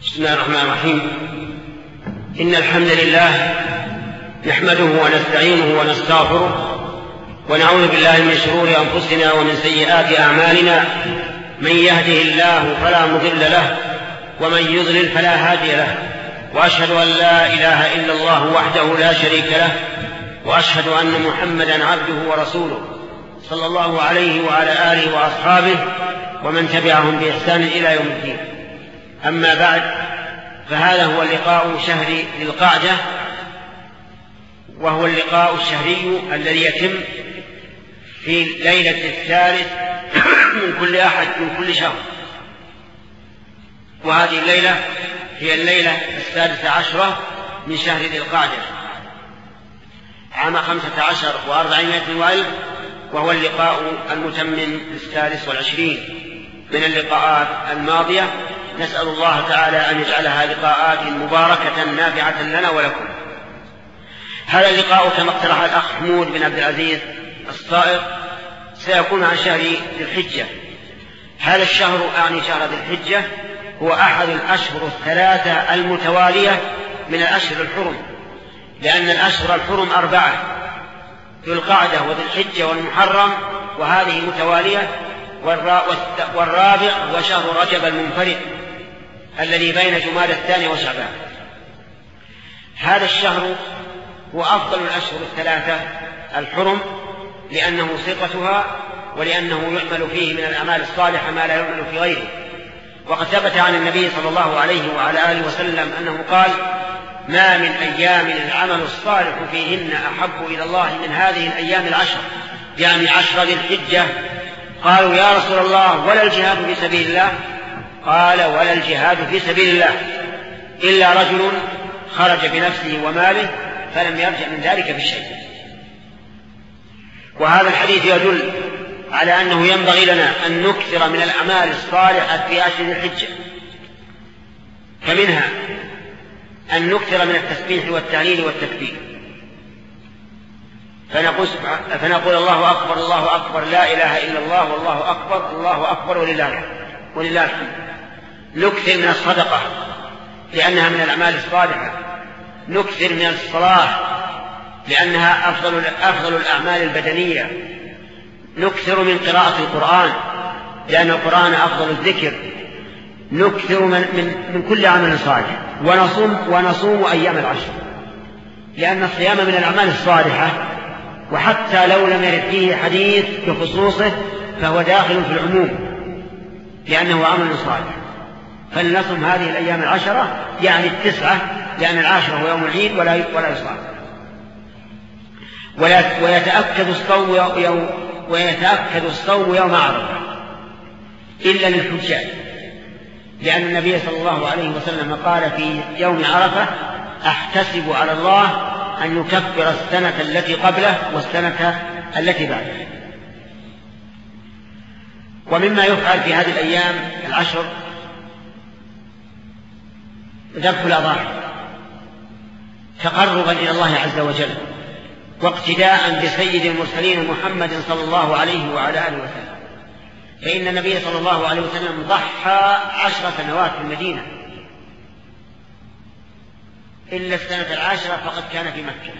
بسم الله الرحمن الرحيم. إن الحمد لله نحمده ونستعينه ونستغفره ونعوذ بالله من شرور أنفسنا ومن سيئات أعمالنا. من يهده الله فلا مضل له ومن يضلل فلا هادي له، وأشهد أن لا إله إلا الله وحده لا شريك له، وأشهد أن محمدا عبده ورسوله صلى الله عليه وعلى آله وأصحابه ومن تبعهم بإحسان إلى يوم الدين. أما بعد، فهذا هو اللقاء شهر ذي القعدة، وهو اللقاء الشهري الذي يتم في ليلة الثالث من كل أحد من كل شهر، وهذه الليلة هي الليلة 16 من شهر ذي القعدة عام 15 و400 وألف، وهو اللقاء المتمم 23 من اللقاءات الماضية. نسأل الله تعالى أن يجعلها لقاءات مباركة نافعة لنا ولكم. هذا اللقاء كما اقترح الأخ حمود بن عبد العزيز الصائغ سيكون عن شهر ذي الحجة. هذا الشهر أعني شهر ذي الحجة هو أحد الأشهر الثلاثة المتوالية من الأشهر الحرم، لأن الأشهر الحرم 4: ذو القعدة وذي الحجة والمحرم، وهذه متوالية. والرابع هو شهر رجب المنفرد الذي بين جمادى الثاني وشعبان. هذا الشهر هو أفضل الأشهر الثلاثة الحرم، لأنه صفتها ولأنه يعمل فيه من الأعمال الصالحة ما لا يعمل في غيره. وقد ثبت عن النبي صلى الله عليه وعلى آله وسلم أنه قال: ما من أيام العمل الصالح فيهن أحب إلى الله من هذه الأيام العشر، يعني 10 ذي الحجة. قالوا: يا رسول الله ولا الجهاد في سبيل الله؟ قال: ولا الجهاد في سبيل الله إلا رجل خرج بنفسه وماله فلم يرجع من ذلك بشيء. وهذا الحديث يدل على أنه ينبغي لنا أن نكثر من الأعمال الصالحة في أشهر ذي الحجة، فمنها أن نكثر من التسبيح والتهليل والتكبير، فنقول: الله أكبر الله أكبر، لا إله إلا الله، والله أكبر الله أكبر ولله الحمد. نكثر من الصدقة لأنها من الأعمال الصالحة. نكثر من الصلاة لأنها أفضل الأعمال البدنية. نكثر من قراءة القرآن لأن القرآن أفضل الذكر. نكثر من كل عمل صالح. ونصوم أيام العشر، لأن الصيام من الأعمال الصالحة، وحتى لو لم يرد فيه حديث بخصوصه فهو داخل في العموم لأنه عمل صالح. فلنصم هذه الأيام العشرة، يعني 9، لأن 10 هو يوم العيد ولا يصام. ويتأكد الصوم يوم عرفة إلا للحجاج، لأن النبي صلى الله عليه وسلم قال في يوم عرفة: أحتسب على الله أن يكفر السنة التي قبله والسنة التي بعده. ومما يفعل في هذه الأيام العشر ذبح الأضاحي تقربا إلى الله عز وجل، واقتداء بسيد المرسلين محمد صلى الله عليه وعلى آله وسلم، فإن النبي صلى الله عليه وسلم ضحى 10 سنوات في المدينة، إلا السنة 10 فقد كان في مكة.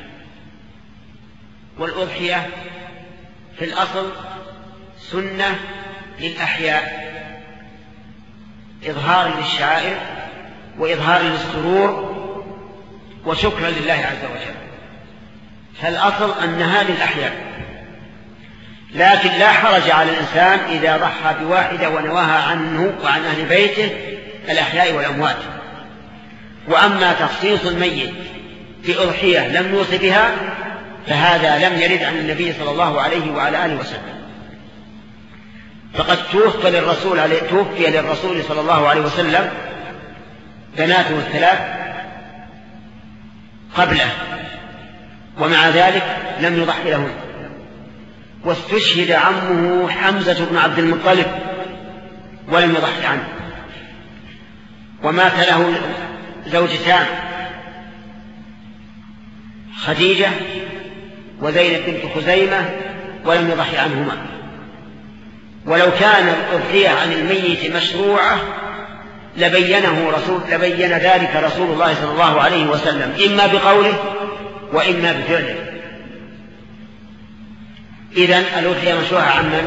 والأضحية في الأصل سنة للأحياء، إظهار للشعائر وإظهار للسرور وشكرا لله عز وجل. فالأصل أنها للأحياء، لكن لا حرج على الإنسان إذا ضحى بواحدة ونواها عنه وعن أهل بيته الأحياء والأموات. وأما تخصيص الميت بأضحية لم يوصي بها فهذا لم يرد عن النبي صلى الله عليه وعلى آله وسلم. فقد توفي للرسول صلى الله عليه وسلم بناته 3 قبله، ومع ذلك لم يضحي لهن. واستشهد عمه حمزة بن عبد المطلب ولم يضحي عنه. ومات له زوجتان، خديجة وزينب بنت خزيمة، ولم يضحي عنهما. ولو كان الأضحية عن الميت مشروعة لبين ذلك رسول الله صلى الله عليه وسلم إما بقوله وإما بفعله. إذن الأضحية مشروعة عن من؟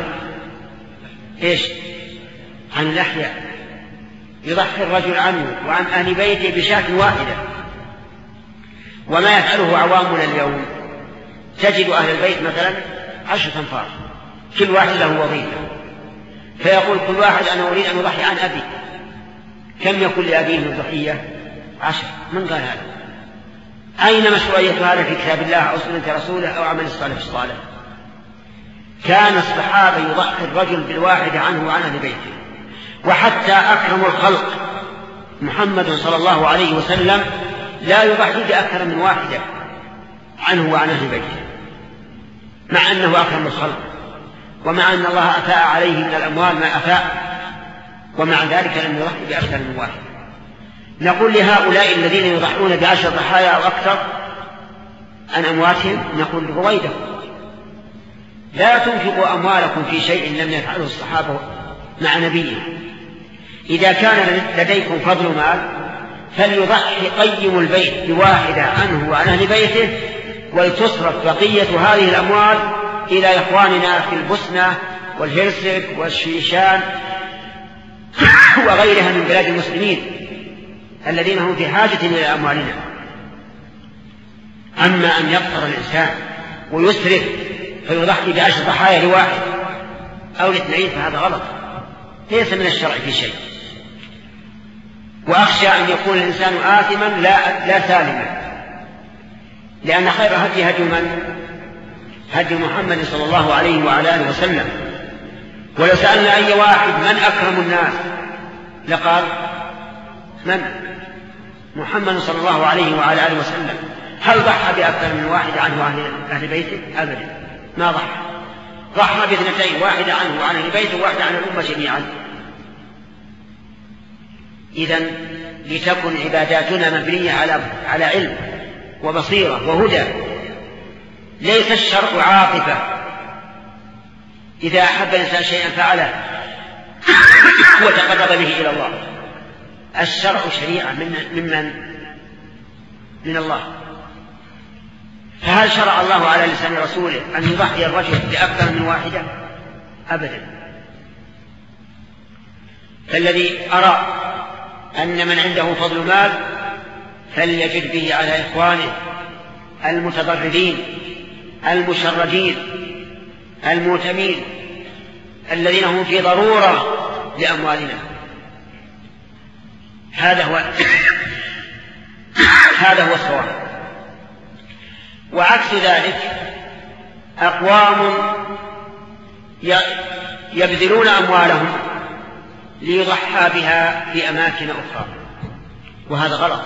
عن الأحياء، يضحي الرجل عنه وعن أهل بيته بشاة واحدة. وما يفعله عوامنا اليوم تجد أهل البيت مثلا 10 أنفار، كل واحد له وظيفة، فيقول كل واحد أنا أريد أن أضحي عن أبي. كم يكون لأبيه من ضحية؟ 10. من قال هذا؟ أين مشروعية هذا في كتاب الله أو سنة رسوله أو عمل الصالح؟ كان الصحابة يضحي الرجل بالواحد عنه وعن أهل بيته. وحتى أكرم الخلق محمد صلى الله عليه وسلم لا يضحي بأكثر من واحدة عنه وعن أهل بيته، مع أنه أكرم الخلق، ومع أن الله أفاء عليه من الأموال ما أفاء، ومع ذلك لم يضحي بأكثر من واحد. نقول لهؤلاء الذين يضحون ب10 ضحايا أو أكثر عن أمواتهم، نقول رويدهم لا تنفقوا أموالكم في شيء لم يفعله الصحابة مع نبيهم. إذا كان لديكم فضل مال فليضحي قيم البيت بواحدة عنه وعن أهل بيته، ولتصرف بقية هذه الأموال إلى إخواننا في البوسنة والهرسك والشيشان وغيرها من بلاد المسلمين الذين هم في حاجة إلى أموالنا. أما أن يقتر الإنسان ويسرف فيضحي ب10 ضحايا لواحد أو ل2 فهذا غلط، ليس من الشرع في شيء. وأخشى أن يكون الإنسان آثما لا سالما، لأن خير هدي من؟ هدي محمد صلى الله عليه وعلى آله وسلم. ولو سألنا أي واحد من أكرم الناس لقال من؟ محمد صلى الله عليه وعلى آله وسلم. هل ضحى بأكثر من واحد عنه وعن أهل بيته؟ أبدا، ما ضحى ب2، واحدة عنه وعن أهل بيته وواحدة عن الأمة جميعا. إذن لتكن عباداتنا مبنية على علم وبصيرة وهدى، ليس الشرع عاطفة إذا أحب الإنسان شيئا فعله وتقرب به إلى الله. الشرع شريعة من الله. فهل شرع الله على لسان رسوله أن يضحي الرجل بأكثر من واحدة؟ أبدا. فالذي أرى أن من عنده فضل مال فليجد به على إخوانه المتضررين المشردين المؤتمين الذين هم في ضرورة لأموالنا. هذا هو الصواب. وعكس ذلك أقوام يبذلون أموالهم ليضحى بها في أماكن أخرى، وهذا غلط.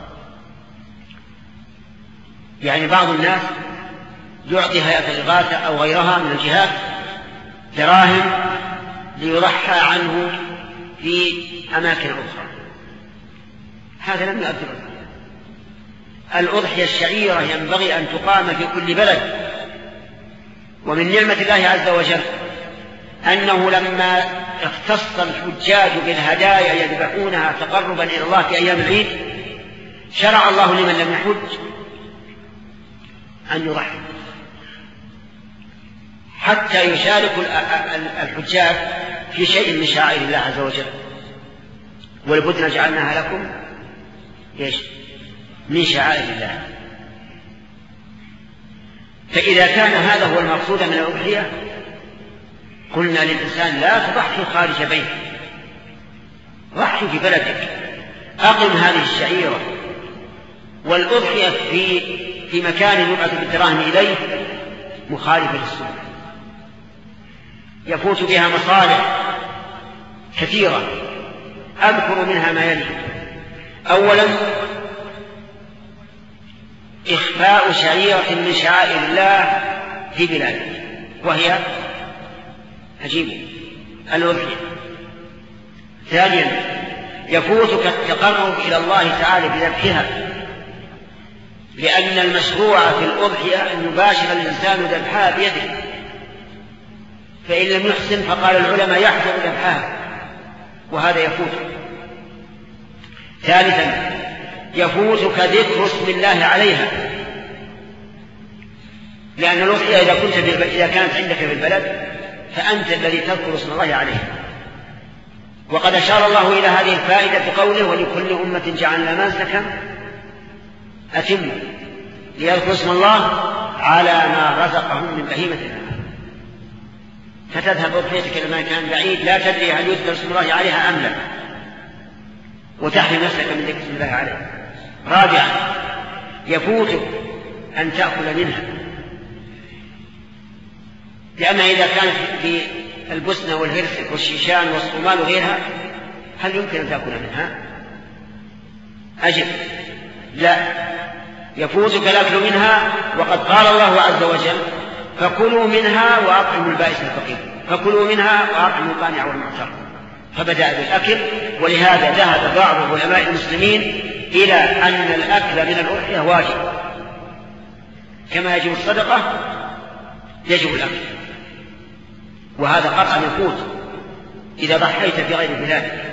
يعني بعض الناس يعطي هيئة الإغاثة أو غيرها من الجهات دراهم ليضحى عنه في أماكن أخرى، هذا لم يؤثر. الأضحية الشعيرة ينبغي أن تقام في كل بلد. ومن نعمة الله عز وجل أنه لما اختص الحجاج بالهدايا يذبحونها تقربا إلى الله في أيام العيد شرع الله لمن لم يحج أن يضحي حتى يشارك الحجاج في شيء من شعائر الله عز وجل. والبدن جعلناها لكم من شعائر الله. فإذا كان هذا هو المقصود من الأضحية قلنا للإنسان لا تضحي خارج بيتك، ضحي في بلدك، أقم هذه الشعيرة. والأضحية في مكان يبعث بالدراهم إليه مخالفة للسنة، يفوت بها مصالح كثيرة، أذكر منها ما يلي. أولا إخفاء شعيرة من شعائر الله في بلاده وهي عجيب الأضحية. ثانيا يفوتك التقرب إلى الله تعالى بذبحها، لأن المشروع في الأضحية أن يباشر الإنسان ذبحها بيده، فإن لم يحسن فقال العلماء يحجر ذبحها، وهذا يفوت. ثالثا يفوتك ذكر اسم الله عليها، لأن الأضحية إذا كانت عندك في البلد فأنت الذي تذكر اسم الله عليها. وقد أشار الله إلى هذه الفائدة بقوله: ولكل أمة جعلنا منسكا أتموا ليذكروا اسم الله على ما رزقهم من بهيمة الأنعام. فتذهب أضحيتك إلى مكان بعيد لا تدري هل يذكر اسم الله عليها أم لا، وتحرم نفسك من ذكر اسم الله عليها. رابعا يفوتك أن تأكل منها، لأنها إذا كانت في البسنة والهرسك والشيشان والصومال وغيرها هل يمكن أن تأكل منها؟ أجب لا، يفوتك الأكل منها، وقد قال الله عز وجل: فكلوا منها وأطعموا البائس الفقير، فكلوا منها وأطعموا القانع والمعتر، فبدأ بالأكل. ولهذا ذهب بعض علماء المسلمين إلى أن الأكل من الأضحية واجب، كما يجب الصدقة يجب الأكل، وهذا قطعا يفوت إذا ضحيت في غير بلادك.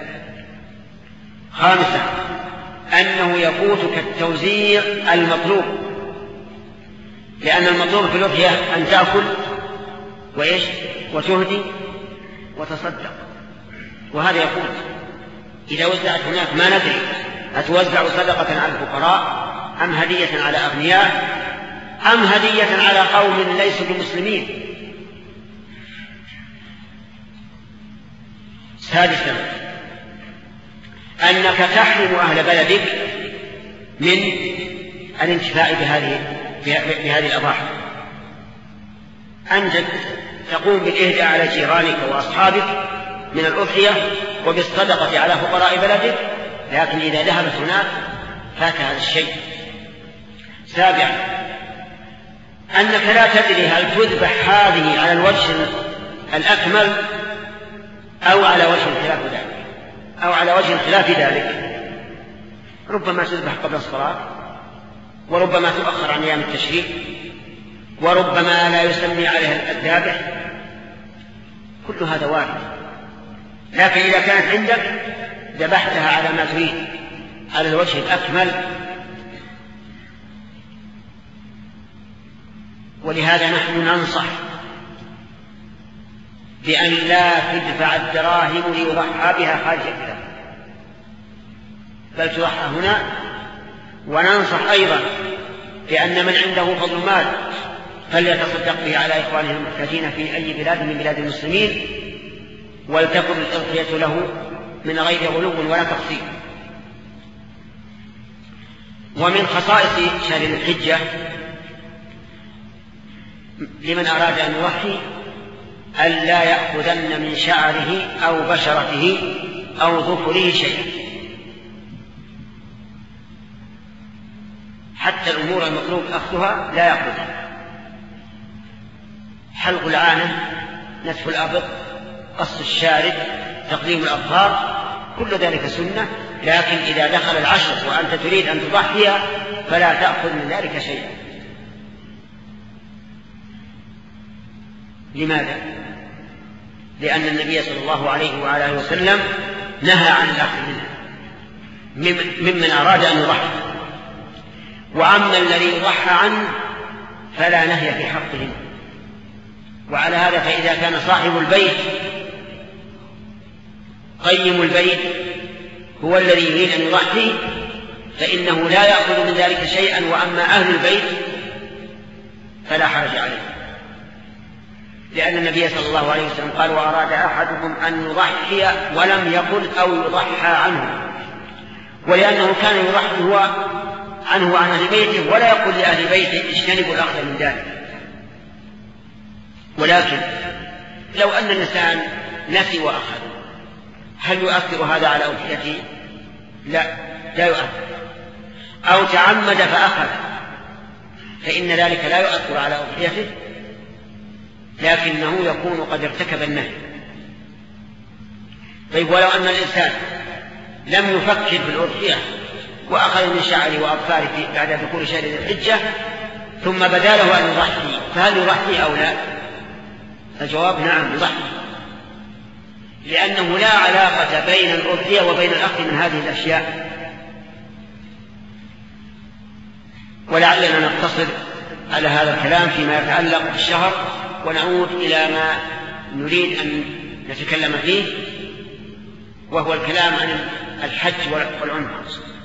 خامسا أنه يفوتك التوزيع المطلوب، لأن المطلوب في الأضحية أن تأكل وتهدي وتصدق، وهذا يفوت إذا وزعت هناك ما ندري أتوزع صدقة على الفقراء أم هدية على أغنياء أم هدية على قوم ليسوا بمسلمين. سادسا أنك تحرم أهل بلدك من الانتفاع بهذه الأضاحي، أنت تقوم بالإهداء على جيرانك وأصحابك من الأضحية وبالصدقة على فقراء بلدك، لكن إذا ذهبت هناك فات هذا الشيء. سابعا أنك لا تدري هل تذبح هذه على الوجه الأكمل أو على وجه خلاف ذلك، ربما تذبح قبل الصلاة، وربما تؤخر عن أيام التشريق، وربما لا يسمي عليها الذابح، كل هذا وارد. لكن إذا كانت عندك ذبحتها على ما تريد على الوجه الأكمل. ولهذا نحن ننصح بأن لا تدفع الدراهم ليضحى بها خارج البلاد، بل تضحى هنا. وننصح أيضا بأن من عنده فضل مال فليتصدق به على إخوانه المحتاجين في أي بلاد من بلاد المسلمين، ولتكن الأضحية له من غير غلو ولا تقصير. ومن خصائص شهر الحجة لمن أراد أن يضحي ألا يأخذن من شعره أو بشرته أو ظفره شيئا، حتى الأمور المطلوب أخذها لا يأخذها. حلق العانة، نتف الأبط، قص الشارب، تقليم الأظفار، كل ذلك سنة. لكن إذا دخل العشر وأنت تريد أن تضحي فلا تأخذ من ذلك شيئا. لماذا؟ لأن النبي صلى الله عليه وآله وسلم نهى عن الأخذ منها ممن أراد أن يضحي، وعما الذي يضحى عنه فلا نهي في حقه. وعلى هذا فإذا كان صاحب البيت قيم البيت هو الذي يريد أن يضحي فإنه لا يأخذ من ذلك شيئا، وأما أهل البيت فلا حرج عليه، لأن النبي صلى الله عليه وسلم قال: وأراد أحدكم أن يضحي ولم يقل أو يضحى عنه، ولأنه كان يضحي هو عنه وعن أهل بيته ولا يقول لأهل بيته اجتنبوا الأخذ من ذلك. ولكن لو أن الإنسان نسي وأخذ هل يؤثر هذا على أضحيته؟ لا يؤثر. أو تعمد فأخذ فإن ذلك لا يؤثر على أضحيته، لكنه يكون قد ارتكب النهي. طيب، ولو أن الإنسان لم يفكر بالأضحية وأخذ من شعره وأظفاره بعد دخول شهر الحجة ثم بدا له أن يضحي، فهل يضحي أو لا؟ الجواب: نعم يضحي، لأنه لا علاقة بين الأضحية وبين الأخذ من هذه الأشياء، ولعلنا نقتصر على هذا الكلام فيما يتعلق بالشهر، ونعود إلى ما نريد أن نتكلم فيه، وهو الكلام عن الحج والعمرة.